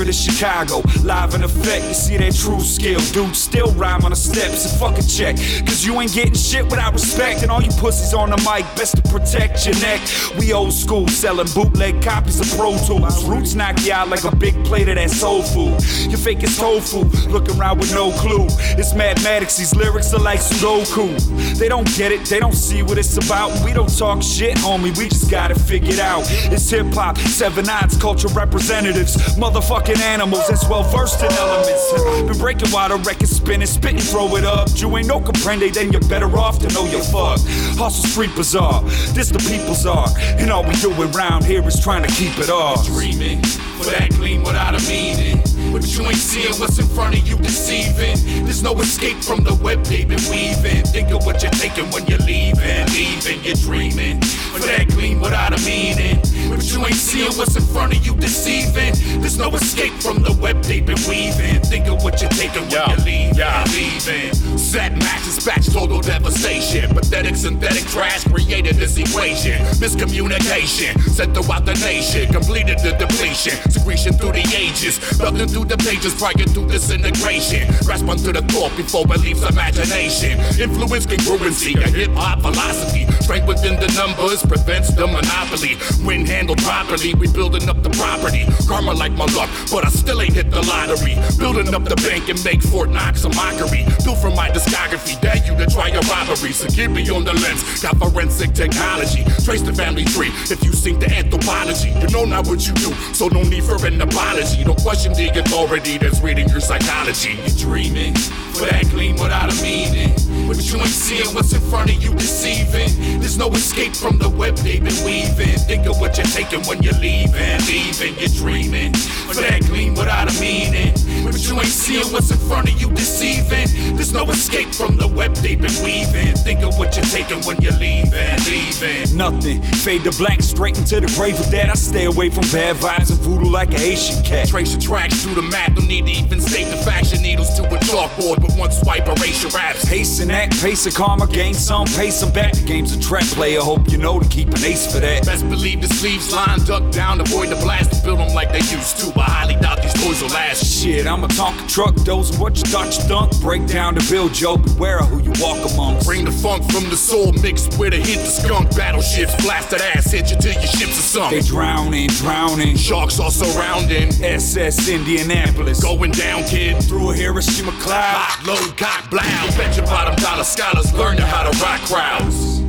spirit of Chicago, live in effect. You see that true skill, dude, still rhyme on the steps and fucking check. Cause you ain't getting shit without respect. And all you pussies on the mic, best to protect your neck. We old school, selling bootleg copies of Pro Tools. Roots knock you out like a big plate of that soul food. You fake it's tofu, looking around with no clue. It's mathematics, these lyrics are like Sudoku. They don't get it, they don't see what it's about. We don't talk shit, homie, we just got it figured out. It's hip-hop, 7 odds, culture representatives. Motherfucking animals that's well versed in elements. Been breaking while the record's spinning, spitting, throw it up. You ain't no comprende, then you're better off to know you're fucked. Hustle street bizarre, this the people's art. And all we doing round here is trying to keep it off. Dreaming for that gleam without a meaning. But you ain't seeing what's in front of you deceiving. There's no escape from the web they've been weaving. Think of what you're thinking when you're leaving. You're dreaming for that gleam without a meaning. But you ain't seeing what's in front of you deceiving. There's no escape from the web they've been weaving. Think of what you're thinking when you're leaving. Set match, dispatch, total devastation. Pathetic synthetic trash created this equation. Miscommunication sent throughout the nation. Completed the depletion, secretion through the ages. Building through the pages prior to disintegration. Grasp onto the thought before it leaves imagination. Influence congruency, a hip-hop philosophy. Strength within the numbers prevents the monopoly. When handled properly, we building up the property. Karma like my luck, but I still ain't hit the lottery. Building up the bank and make Fort Knox a mockery. Built from my discography, dare you to try a robbery. Secure me on the lens, got forensic technology. Trace the family tree if you sink to anthropology. You know not what you do, so no need for an apology. Don't question the authority that's reading your psychology. You're dreaming for that gleam without a meaning. But you ain't seeing what's in front of you deceiving. There's no escape from the web they've been weaving. Think of what you're taking when you're leaving. You're dreaming for that gleam without a meaning. But you ain't seeing what's in front of you deceiving. There's no escape from the web they've been weaving. Think of what you're taking when you're leaving. Nothing, fade to black, straight into the grave of that. I stay away from bad vibes and voodoo like a Haitian cat. Trace your tracks through the map, don't need to even state the faction. Needles to a chalkboard, but one swipe erase your raps. Hasten act, pace of karma, gain some, pace some back. The game's a trap player, hope you know to keep an ace for that. Best believe the sleeves lined, duck down, avoid the blast. Build them like they used to, but highly doubt these toys will last. Shit, I'm a Tonka truck, dozing what you thought you dunk. Break down the bill, Joe, beware of who you walk amongst. Bring the funk from the soul, mixed with a hint of skunk. Battleships, blasted ass, hit you till your ships are sunk. They drowning. Sharks are surrounding. SS Indianapolis. Going down, kid. Through a Hiroshima cloud. Hot, load, cock, blow. Bet your bottom dollar scholars learn how to rock crowds.